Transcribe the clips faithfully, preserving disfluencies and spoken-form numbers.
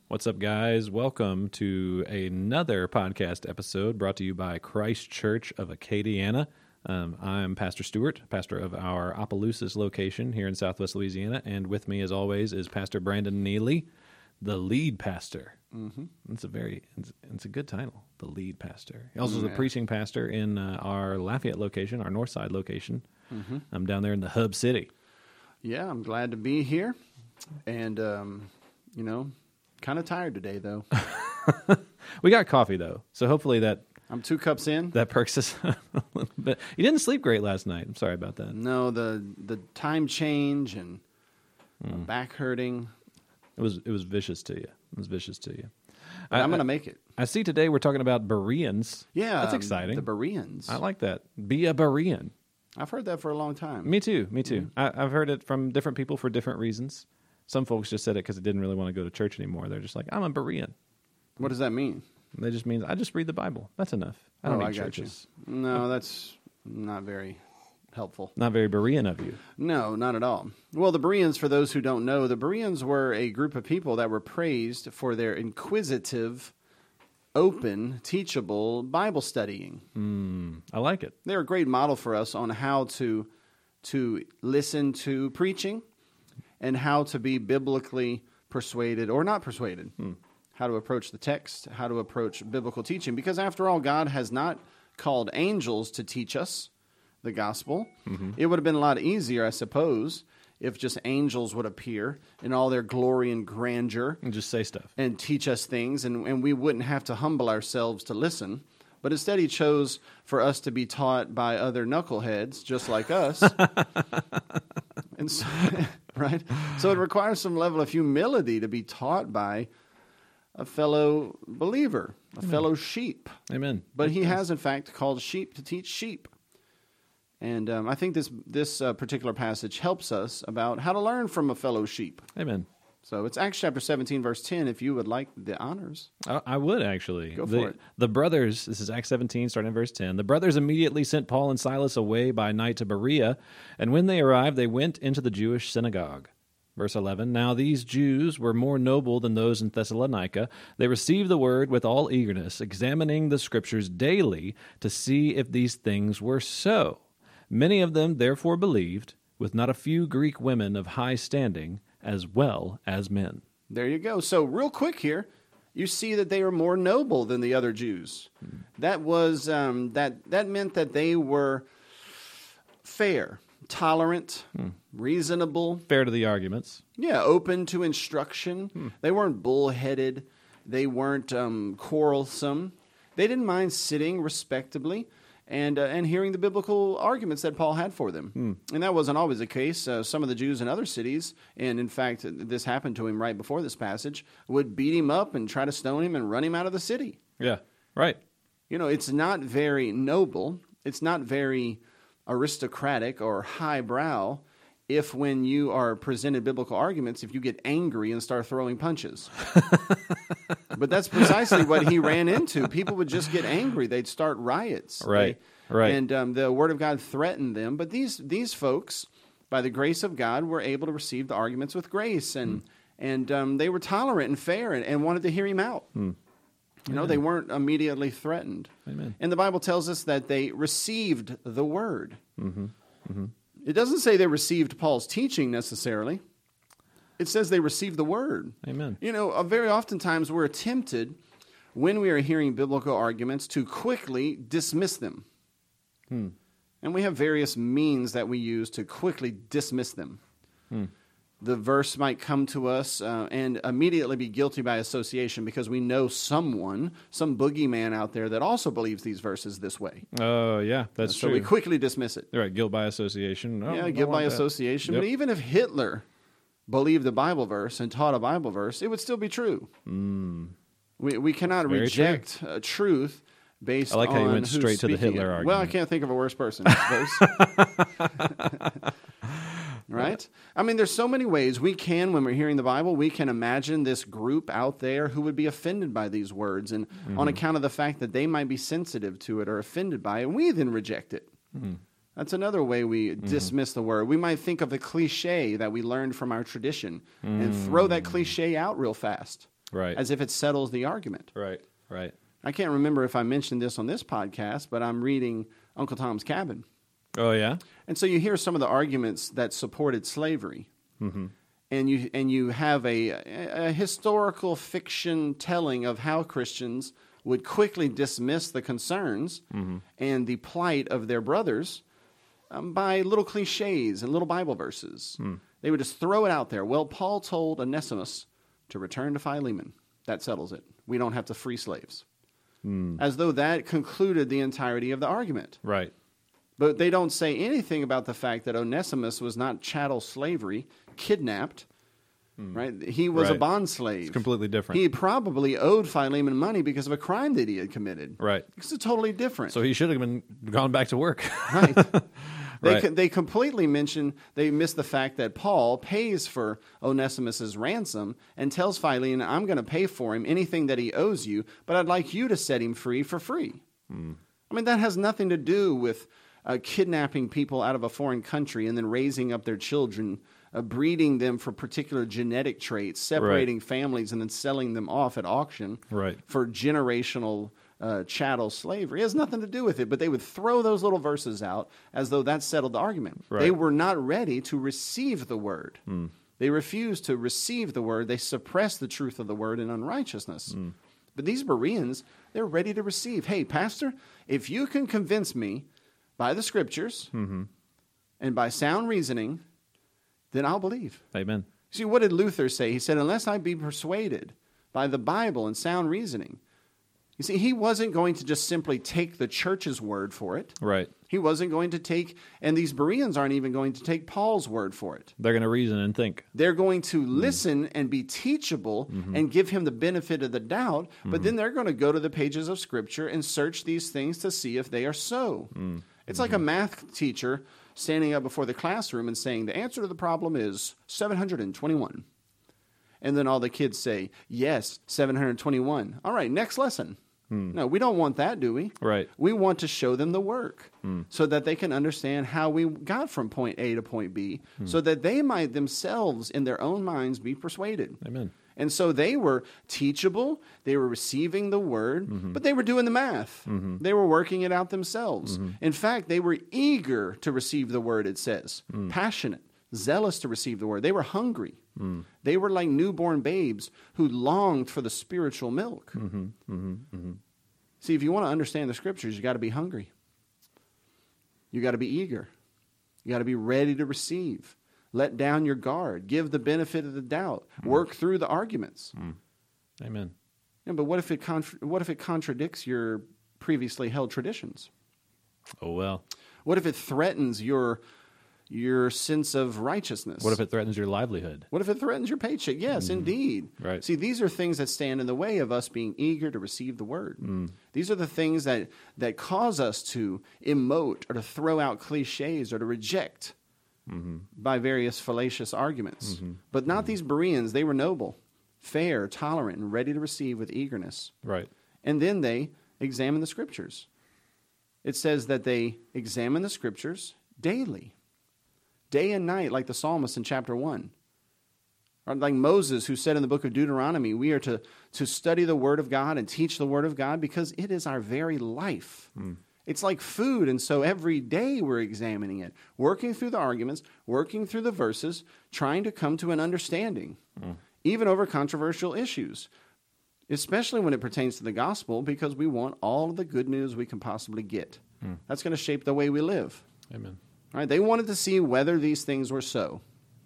What's up, guys? Welcome to another podcast episode brought to you by Christ Church of Acadiana. Um, I'm Pastor Stewart, pastor of our Opelousas location here in Southwest Louisiana, and with me, as always, is Pastor Brandon Neely, the lead pastor. Mm-hmm. It's a very, it's, it's a good title, the lead pastor. He also is yeah. a preaching pastor in uh, our Lafayette location, our North Side location. Mm-hmm. I'm down there in the hub city. Yeah, I'm glad to be here, and um, you know. Kind of tired today, though. We got coffee, though, so hopefully that... I'm two cups in. That perks us a little bit. You didn't sleep great last night. I'm sorry about that. No, the the time change and mm. back hurting. It was it was vicious to you. It was vicious to you. I, I'm going to make it. I see today we're talking about Bereans. Yeah. That's exciting. Um, the Bereans. I like that. Be a Berean. I've heard that for a long time. Me too. Me too. Mm. I, I've heard it from different people for different reasons. Some folks just said it because they didn't really want to go to church anymore. They're just like, I'm a Berean. What does that mean? That just means I just read the Bible. That's enough. I don't oh, need I churches. Got you. No, that's not very helpful. Not very Berean of you. No, not at all. Well, the Bereans, for those who don't know, the Bereans were a group of people that were praised for their inquisitive, open, teachable Bible studying. Mm, I like it. They're a great model for us on how to to listen to preaching and how to be biblically persuaded or not persuaded. Hmm. How to approach the text, how to approach biblical teaching. Because after all, God has not called angels to teach us the gospel. Mm-hmm. It would have been a lot easier, I suppose, if just angels would appear in all their glory and grandeur. And just say stuff. And teach us things, and, and we wouldn't have to humble ourselves to listen. But instead he chose for us to be taught by other knuckleheads just like us. and so, right? So it requires some level of humility to be taught by a fellow believer, a Amen. fellow sheep. Amen. But he has, in fact, called sheep to teach sheep. And um, I think this this uh, particular passage helps us about how to learn from a fellow sheep. Amen. So it's Acts chapter seventeen, verse ten, if you would like the honors. I, I would, actually. Go for the, it. The brothers, this is Acts seventeen, starting in verse ten. The brothers immediately sent Paul and Silas away by night to Berea, and when they arrived, they went into the Jewish synagogue. Verse eleven, Now these Jews were more noble than those in Thessalonica. They received the word with all eagerness, examining the Scriptures daily to see if these things were so. Many of them therefore believed, with not a few Greek women of high standing, as well as men. There you go. So real quick here, you see that they are more noble than the other Jews. Hmm. That was um, that that meant that they were fair, tolerant, hmm. reasonable. Fair to the arguments. Yeah, open to instruction. Hmm. They weren't bullheaded. They weren't um, quarrelsome. They didn't mind sitting respectably and uh, and hearing the biblical arguments that Paul had for them. Hmm. And that wasn't always the case. Uh, some of the Jews in other cities, and in fact, this happened to him right before this passage, would beat him up and try to stone him and run him out of the city. Yeah, right. You know, it's not very noble. It's not very aristocratic or highbrow if when you are presented biblical arguments, if you get angry and start throwing punches. But that's precisely what he ran into. People would just get angry. They'd start riots. Right, they, right. And um, the Word of God threatened them. But these these folks, by the grace of God, were able to receive the arguments with grace. And, mm. and um, they were tolerant and fair and, and wanted to hear him out. Mm. You know, they weren't immediately threatened. Amen. And the Bible tells us that they received the Word. Mm-hmm. Mm-hmm. It doesn't say they received Paul's teaching necessarily. It says they received the Word. Amen. You know, uh, very oftentimes we're tempted, when we are hearing biblical arguments, to quickly dismiss them. Hmm. And we have various means that we use to quickly dismiss them. Hmm. The verse might come to us uh, and immediately be guilty by association because we know someone, some boogeyman out there that also believes these verses this way. Oh, uh, yeah, that's so true. So we quickly dismiss it. Right, guilt by association. Oh, yeah, guilt by that. association. Yep. But even if Hitler believed a Bible verse and taught a Bible verse, it would still be true. Mm. We we cannot Very reject true. Uh, truth based on I like how you went straight to the Hitler it. argument. Well, I can't think of a worse person, I suppose. Right? I mean, there's so many ways we can, when we're hearing the Bible, we can imagine this group out there who would be offended by these words, and mm-hmm. on account of the fact that they might be sensitive to it or offended by it, and we then reject it. Mm-hmm. That's another way we mm-hmm. dismiss the word. We might think of a cliche that we learned from our tradition mm. and throw that cliche out real fast. Right. as if it settles the argument. Right. Right. I can't remember if I mentioned this on this podcast, but I'm reading Uncle Tom's Cabin. Oh, yeah? And so you hear some of the arguments that supported slavery. Mm-hmm. And you and you have a, a historical fiction telling of how Christians would quickly dismiss the concerns mm-hmm. and the plight of their brothers um, by little cliches and little Bible verses. Mm. They would just throw it out there. Well, Paul told Onesimus to return to Philemon. That settles it. We don't have to free slaves. Mm. As though that concluded the entirety of the argument. Right. But they don't say anything about the fact that Onesimus was not chattel slavery, kidnapped, mm. right? He was right. a bond slave. It's completely different. He probably owed Philemon money because of a crime that he had committed. Right. It's totally different. So he should have been gone back to work. Right. They, right. co- they completely mention, they miss the fact that Paul pays for Onesimus's ransom and tells Philemon, I'm going to pay for him anything that he owes you, but I'd like you to set him free for free. Mm. I mean, that has nothing to do with uh, kidnapping people out of a foreign country and then raising up their children, uh, breeding them for particular genetic traits, separating right. families and then selling them off at auction right. for generational Uh, chattel slavery. It has nothing to do with it, but they would throw those little verses out as though that settled the argument. Right. They were not ready to receive the word. Mm. They refused to receive the word. They suppressed the truth of the word in unrighteousness. Mm. But these Bereans, they're ready to receive. Hey, Pastor, if you can convince me by the scriptures mm-hmm. and by sound reasoning, then I'll believe. Amen. See, what did Luther say? He said, unless I be persuaded by the Bible and sound reasoning. You see, he wasn't going to just simply take the church's word for it. Right. He wasn't going to take, and these Bereans aren't even going to take Paul's word for it. They're going to reason and think. They're going to mm. listen and be teachable mm-hmm. and give him the benefit of the doubt, mm-hmm. but then they're going to go to the pages of Scripture and search these things to see if they are so. Mm-hmm. It's like a math teacher standing up before the classroom and saying, the answer to the problem is seven hundred twenty-one. And then all the kids say, yes, seven hundred twenty-one. All right, next lesson. Hmm. No, we don't want that, do we? Right. We want to show them the work hmm. so that they can understand how we got from point A to point B hmm. so that they might themselves in their own minds be persuaded. Amen. And so they were teachable, they were receiving the word, mm-hmm. but they were doing the math. Mm-hmm. They were working it out themselves. Mm-hmm. In fact, they were eager to receive the word, it says. Mm. Passionate, zealous to receive the word. They were hungry. Mm. They were like newborn babes who longed for the spiritual milk. Mm-hmm. Mm-hmm. Mm-hmm. See, if you want to understand the scriptures, you got to be hungry. You got to be eager. You got to be ready to receive. Let down your guard. Give the benefit of the doubt. Mm. Work through the arguments. Mm. Amen. Yeah, but what if it contra- what if it contradicts your previously held traditions? Oh well. What if it threatens your your sense of righteousness? What if it threatens your livelihood? What if it threatens your paycheck? Yes, mm. indeed. Right. See, these are things that stand in the way of us being eager to receive the word. Mm. These are the things that, that cause us to emote or to throw out cliches or to reject mm-hmm. by various fallacious arguments. Mm-hmm. But not mm-hmm. these Bereans. They were noble, fair, tolerant, and ready to receive with eagerness. Right. And then they examine the scriptures. It says that they examine the scriptures daily. Day and night, like the psalmist in chapter one. Or like Moses, who said in the book of Deuteronomy, we are to, to study the word of God and teach the word of God because it is our very life. Mm. It's like food, and so every day we're examining it, working through the arguments, working through the verses, trying to come to an understanding, mm. even over controversial issues, especially when it pertains to the gospel, because we want all of the good news we can possibly get. Mm. That's going to shape the way we live. Amen. Right? They wanted to see whether these things were so.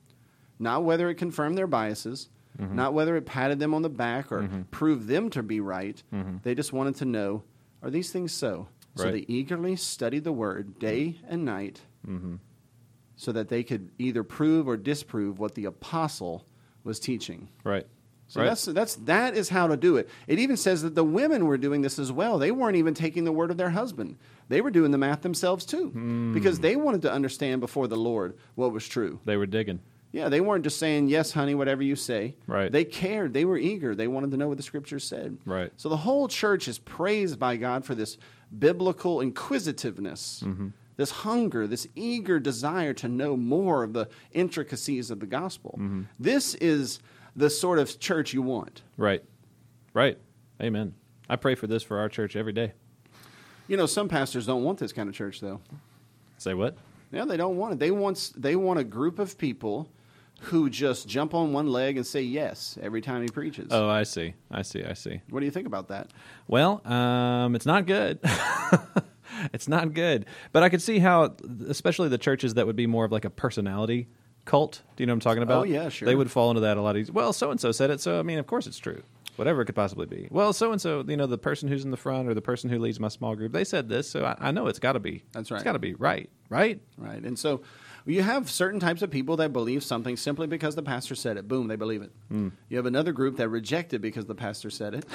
Not whether it confirmed their biases, mm-hmm. not whether it patted them on the back or mm-hmm. proved them to be right. Mm-hmm. They just wanted to know, are these things so? Right. So they eagerly studied the word day and night mm-hmm. so that they could either prove or disprove what the apostle was teaching. Right. So right. that's that's that is how to do it. It even says that the women were doing this as well. They weren't even taking the word of their husband. They were doing the math themselves too, mm. because they wanted to understand before the Lord what was true. They were digging. Yeah, they weren't just saying, yes, honey, whatever you say. Right. They cared. They were eager. They wanted to know what the scriptures said. Right. So the whole church is praised by God for this biblical inquisitiveness, mm-hmm. this hunger, this eager desire to know more of the intricacies of the gospel. Mm-hmm. This is the sort of church you want. Right. Right. Amen. I pray for this for our church every day. You know, some pastors don't want this kind of church, though. Say what? Yeah, they don't want it. They want they want a group of people who just jump on one leg and say yes every time he preaches. Oh, I see. I see. I see. What do you think about that? Well, um, it's not good. It's not good. But I could see how, especially the churches that would be more of like a personality cult. Do you know what I'm talking about? Oh, yeah, sure. They would fall into that a lot easier. Well, so-and-so said it, so, I mean, of course it's true. Whatever it could possibly be. Well, so-and-so, you know, the person who's in the front or the person who leads my small group, they said this, so I, I know it's got to be. That's right. It's got to be right. Right? Right. And so you have certain types of people that believe something simply because the pastor said it. Boom, they believe it. Mm. You have another group that reject it because the pastor said it.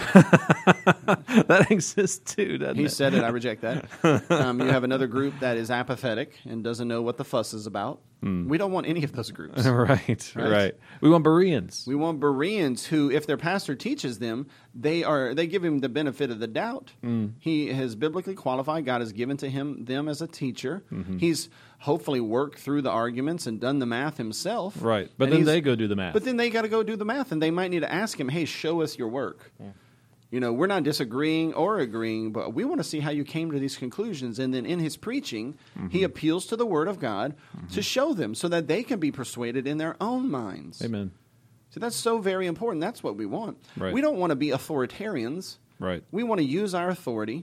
That exists too, doesn't he it? He said it, I reject that. Um, you have another group that is apathetic and doesn't know what the fuss is about. Mm. We don't want any of those groups. right, right, right. We want Bereans. We want Bereans who, if their pastor teaches them, they are they give him the benefit of the doubt. Mm. He has biblically qualified. God has given to him them as a teacher. Mm-hmm. He's hopefully worked through the arguments and done the math himself. Right, but then they go do the math. But then they got to go do the math, and they might need to ask him, hey, show us your work. Yeah. You know, we're not disagreeing or agreeing, but we want to see how you came to these conclusions. And then in his preaching, mm-hmm. he appeals to the Word of God mm-hmm. to show them so that they can be persuaded in their own minds. Amen. So that's so very important. That's what we want. Right. We don't want to be authoritarians. Right. We want to use our authority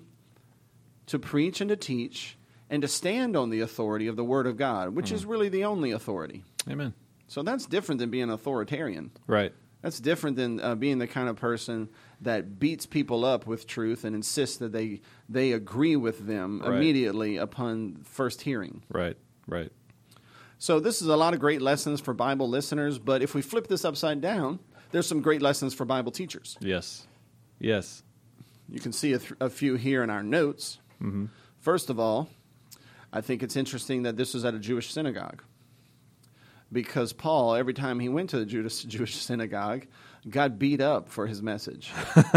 to preach and to teach and to stand on the authority of the Word of God, which mm-hmm. is really the only authority. Amen. So that's different than being an authoritarian. Right. That's different than uh, being the kind of person that beats people up with truth and insists that they they agree with them right. immediately upon first hearing. Right, right. So this is a lot of great lessons for Bible listeners, but if we flip this upside down, there's some great lessons for Bible teachers. Yes, yes. You can see a, th- a few here in our notes. Mm-hmm. First of all, I think it's interesting that this was at a Jewish synagogue. Because Paul, every time he went to the Jewish, Jewish synagogue, got beat up for his message.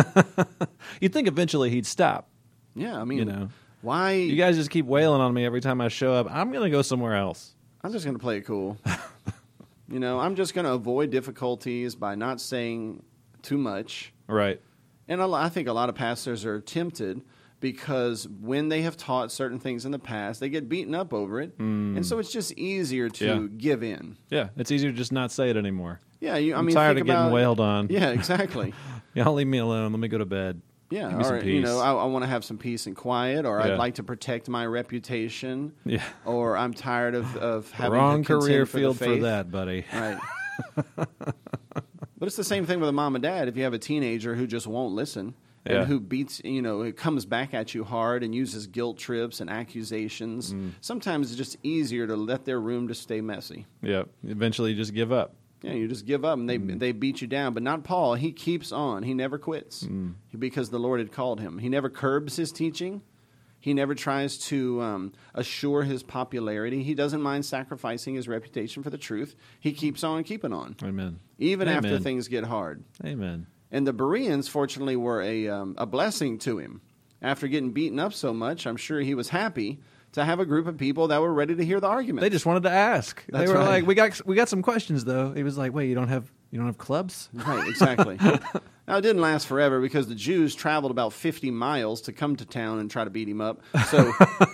You'd think eventually he'd stop. Yeah, I mean, you know, why? You guys just keep wailing on me every time I show up. I'm going to go somewhere else. I'm just going to play it cool. You know, I'm just going to avoid difficulties by not saying too much. Right. And I think a lot of pastors are tempted because when they have taught certain things in the past, they get beaten up over it. Mm. And so it's just easier to yeah. give in. Yeah, it's easier to just not say it anymore. Yeah, you, I I'm mean, tired think of getting about, wailed on. Yeah, exactly. Y'all leave me alone. Let me go to bed. Yeah, Give me or, some peace. you know, I, I want to have some peace and quiet, or yeah. I'd like to protect my reputation. Yeah. Or I'm tired of, of having Wrong to contend career for field the faith. for that, buddy. Right. But it's the same thing with a mom and dad. If you have a teenager who just won't listen and yeah. who beats, you know, it comes back at you hard and uses guilt trips and accusations, mm. sometimes it's just easier to let their room just stay messy. Yeah. Eventually you just give up. Yeah, you just give up and they mm. they beat you down. But not Paul. He keeps on. He never quits mm. because the Lord had called him. He never curbs his teaching. He never tries to um, assure his popularity. He doesn't mind sacrificing his reputation for the truth. He keeps on keeping on. Amen. Even Amen. after things get hard. Amen. And the Bereans, fortunately, were a um, a blessing to him. After getting beaten up so much, I'm sure he was happy to have a group of people that were ready to hear the argument. They just wanted to ask. That's they were right. like, "We got we got some questions, though." He was like, "Wait, you don't have you don't have clubs?" Right, exactly. Now, it didn't last forever because the Jews traveled about fifty miles to come to town and try to beat him up. So,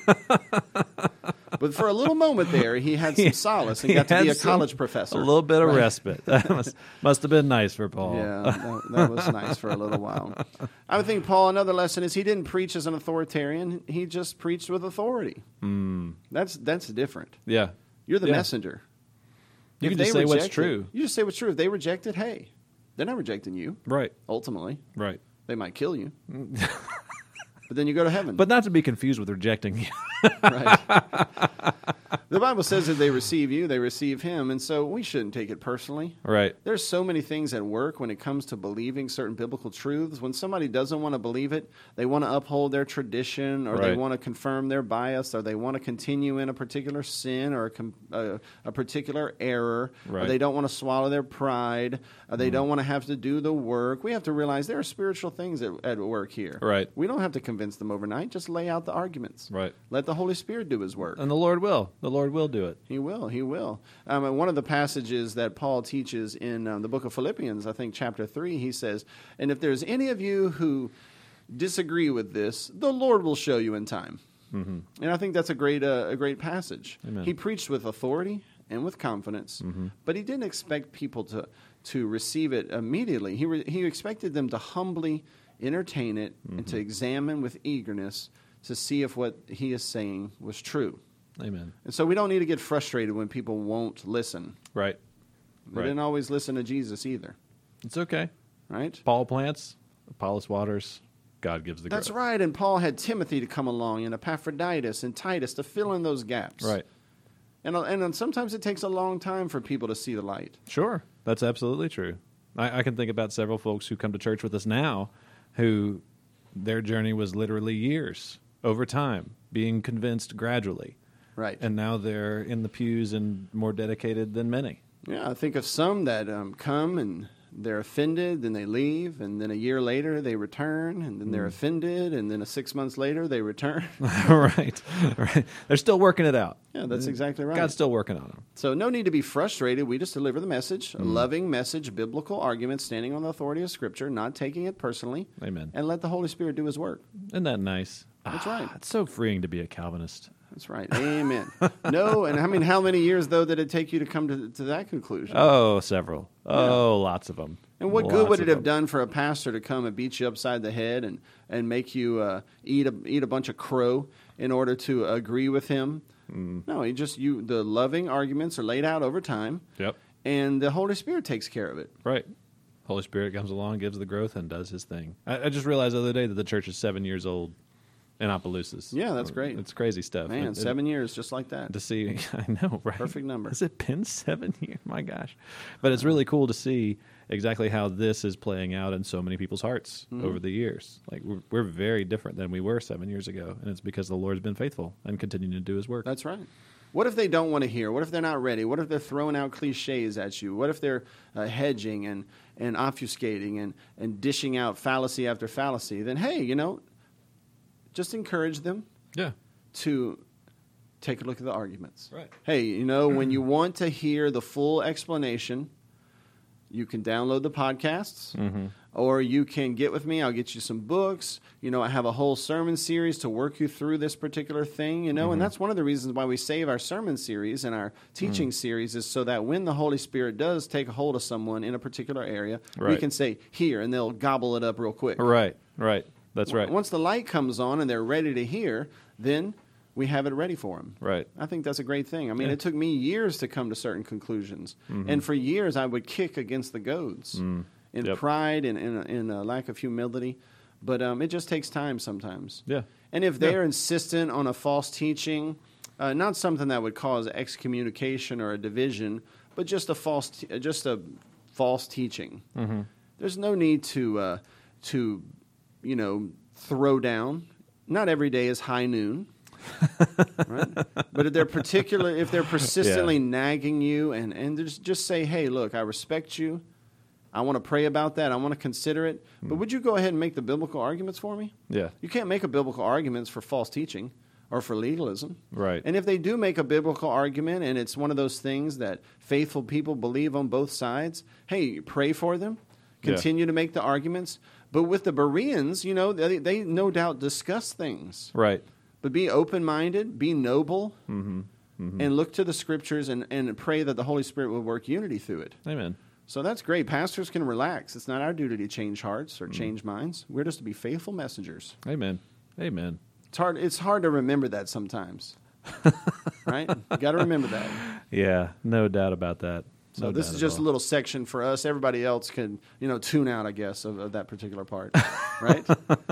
but for a little moment there, he had some solace and he got to be a some, college professor. A little bit of right? respite. That must, must have been nice for Paul. Yeah, that, that was nice for a little while. I would think, Paul, another lesson is he didn't preach as an authoritarian. He just preached with authority. Mm. That's that's different. Yeah. You're the yeah. messenger. You if can just say what's true. It, you just say what's true. If they reject it, hey, they're not rejecting you. Right. Ultimately. Right. They might kill you. But then you go to heaven. But not to be confused with rejecting you. Right. The Bible says that they receive you, they receive him, and so we shouldn't take it personally. Right. There's so many things at work when it comes to believing certain biblical truths. When somebody doesn't want to believe it, they want to uphold their tradition, or right. they want to confirm their bias, or they want to continue in a particular sin or a, com- a, a particular error, right. or they don't want to swallow their pride, or they mm. don't want to have to do the work. We have to realize there are spiritual things at, at work here. Right. We don't have to convince them overnight. Just lay out the arguments. Right. Let the Holy Spirit do his work. And the Lord will. The Lord Lord will do it. He will. He will. Um, and one of the passages that Paul teaches in um, the book of Philippians, I think chapter three, he says, and if there's any of you who disagree with this, the Lord will show you in time. Mm-hmm. And I think that's a great, uh, a great passage. Amen. He preached with authority and with confidence, mm-hmm. but he didn't expect people to, to receive it immediately. He, re- he expected them to humbly entertain it mm-hmm. and to examine with eagerness to see if what he is saying was true. Amen. And so we don't need to get frustrated when people won't listen. Right. They right. didn't always listen to Jesus either. It's okay. Right? Paul plants, Apollos waters, God gives the That's growth. right. And Paul had Timothy to come along and Epaphroditus and Titus to fill in those gaps. Right. And, and sometimes it takes a long time for people to see the light. Sure. That's absolutely true. I, I can think about several folks who come to church with us now who their journey was literally years over time, being convinced gradually. Right. And now they're in the pews and more dedicated than many. Yeah, I think of some that um, come and they're offended, then they leave, and then a year later they return, and then they're mm. offended, and then a six months later they return. right, right. They're still working it out. Yeah, that's exactly right. God's still working on them. So no need to be frustrated. We just deliver the message, mm. a loving message, biblical argument, standing on the authority of Scripture, not taking it personally. Amen. And let the Holy Spirit do His work. Isn't that nice? That's ah, right. It's so freeing to be a Calvinist. That's right. Amen. No, and I mean, how many years, though, did it take you to come to, to that conclusion? Oh, several. Oh, yeah. Lots of them. And what lots good would it have them. done for a pastor to come and beat you upside the head and, and make you uh, eat a eat a bunch of crow in order to agree with him? Mm. No, he just you. The loving arguments are laid out over time. Yep. And the Holy Spirit takes care of it. Right. Holy Spirit comes along, gives the growth, and does His thing. I, I just realized the other day that the church is seven years old. In Opelousas. Yeah, that's great. It's crazy stuff. Man, it, seven it, years, just like that. To see, I know, right? Perfect number. Has it been seven years? My gosh. But it's really cool to see exactly how this is playing out in so many people's hearts mm-hmm. over the years. Like, we're, we're very different than we were seven years ago, and it's because the Lord's been faithful and continuing to do His work. That's right. What if they don't want to hear? What if they're not ready? What if they're throwing out cliches at you? What if they're uh, hedging and, and obfuscating and, and dishing out fallacy after fallacy? Then, hey, you know, just encourage them yeah. to take a look at the arguments. Right. Hey, you know, when you want to hear the full explanation, you can download the podcasts, mm-hmm. or you can get with me. I'll get you some books. You know, I have a whole sermon series to work you through this particular thing, you know, mm-hmm. and that's one of the reasons why we save our sermon series and our teaching mm. series is so that when the Holy Spirit does take a hold of someone in a particular area, right. we can say, here, and they'll gobble it up real quick. Right, right. That's right. Once the light comes on and they're ready to hear, then we have it ready for them. Right. I think that's a great thing. I mean, yeah. it took me years to come to certain conclusions. Mm-hmm. And for years, I would kick against the goads mm. in yep. pride and in, in a lack of humility. But um, it just takes time sometimes. Yeah. And if they're yeah. insistent on a false teaching, uh, not something that would cause excommunication or a division, but just a false, te- just a false teaching, mm-hmm. there's no need to uh, to you know, throw down. Not every day is high noon, right? But if they're particular, if they're persistently yeah. nagging you, and and just just say, hey, look, I respect you. I want to pray about that. I want to consider it. Mm. But would you go ahead and make the biblical arguments for me? Yeah. You can't make a biblical arguments for false teaching or for legalism. Right. And if they do make a biblical argument, and it's one of those things that faithful people believe on both sides, hey, pray for them. Continue yeah. to make the arguments. But with the Bereans, you know, they, they no doubt discuss things. Right. But be open-minded, be noble, mm-hmm. Mm-hmm. and look to the Scriptures and, and pray that the Holy Spirit will work unity through it. Amen. So that's great. Pastors can relax. It's not our duty to change hearts or mm. change minds. We're just to be faithful messengers. Amen. Amen. It's hard, it's hard to remember that sometimes. Right? You got to remember that. Yeah, no doubt about that. So no this is just all. a little section for us. Everybody else can, you know, tune out, I guess, of, of that particular part, right?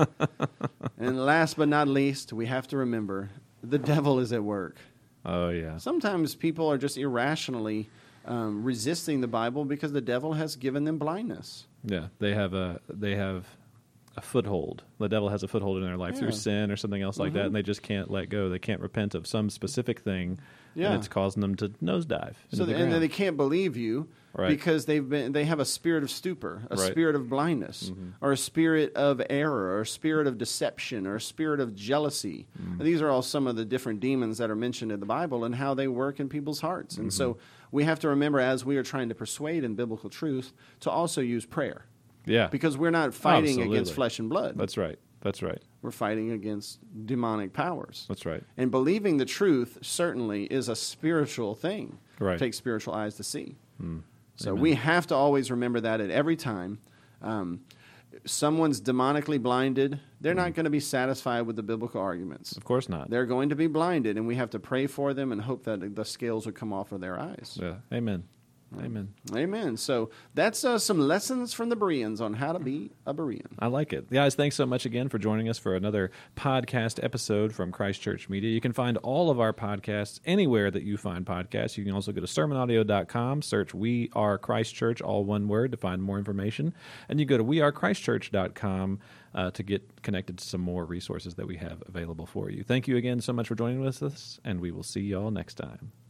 And last but not least, we have to remember the devil is at work. Oh, yeah. Sometimes people are just irrationally um, resisting the Bible because the devil has given them blindness. Yeah, they have a they have a foothold. The devil has a foothold in their life Yeah. through sin or something else like that, and they just can't let go. They can't repent of some specific thing, Yeah. and it's causing them to nosedive into So the the, and then ground. they can't believe you Right. because they've been they have a spirit of stupor, a Right. spirit of blindness, or a spirit of error, or a spirit of deception, or a spirit of jealousy. And these are all some of the different demons that are mentioned in the Bible and how they work in people's hearts. And so we have to remember, as we are trying to persuade in biblical truth, to also use prayer, yeah, because we're not fighting Absolutely. against flesh and blood. that's right. That's right. We're fighting against demonic powers. That's right. And believing the truth certainly is a spiritual thing. Right. It takes spiritual eyes to see. So Amen. we have to always remember that at every time. Um, someone's demonically blinded, they're not going to be satisfied with the biblical arguments. Of course not. They're going to be blinded, and we have to pray for them and hope that the scales will come off of their eyes. Yeah. Amen. Amen. Amen. So that's uh, some lessons from the Bereans on how to be a Berean. I like it. Guys, thanks so much again for joining us for another podcast episode from Christ Church Media. You can find all of our podcasts anywhere that you find podcasts. You can also go to sermon audio dot com, search We Are Christ Church, all one word, to find more information. And you go to we are christ church dot com uh, to get connected to some more resources that we have available for you. Thank you again so much for joining with us, and we will see you all next time.